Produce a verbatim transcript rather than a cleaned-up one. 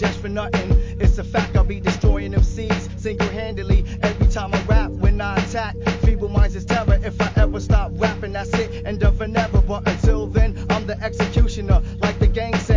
just for nothing. It's a fact, I'll be destroying them seeds single-handedly every time I rap. When I attack, feeble minds is terror. If I ever stop rapping, that's it, end of an era. But until then, I'm the executioner.